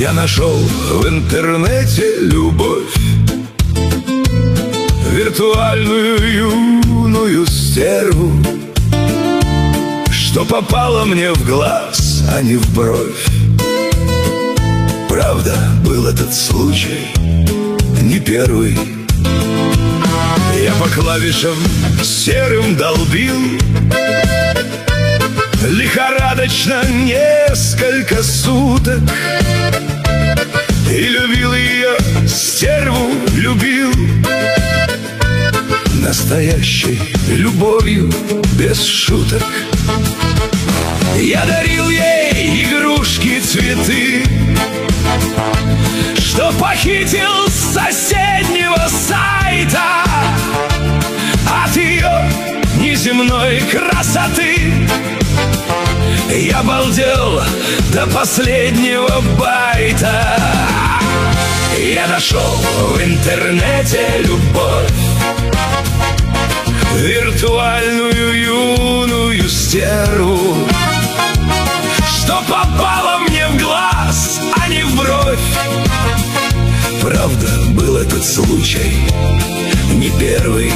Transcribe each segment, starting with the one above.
Я нашел в интернете любовь, виртуальную юную стерву, что попало мне в глаз, а не в бровь. Правда, был этот случай не первый. Я по клавишам серым долбил лихорадочно несколько суток, и любил ее, стерву любил, настоящей любовью, без шуток. Я дарил ей игрушки, цветы, что похитил с соседнего сайта. От ее неземной красоты я обалдел до последнего байта. Я нашел в интернете любовь, виртуальную юную стерву, что попало мне в глаз, а не в бровь. Правда, был этот случай не первый.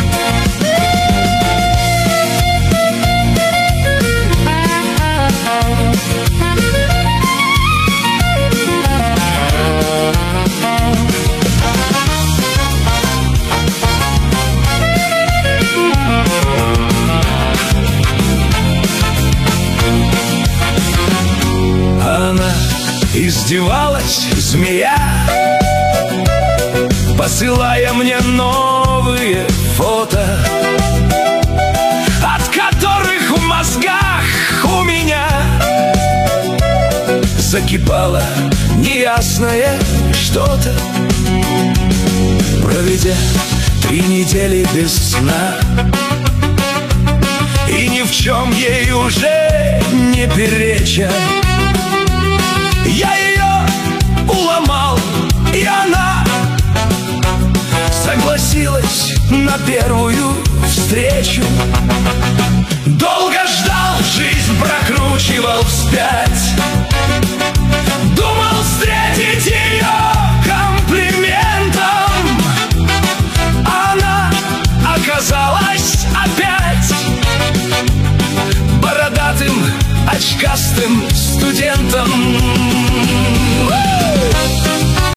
Она издевалась, змея, посылая мне новые фото, от которых в мозгах у меня закипало неясное что-то. Проведя 3 недели без сна и ни в чем ей уже не переча, я ее уломал, и она согласилась на первую встречу. Долго ждал, жизнь прокручивал вспять,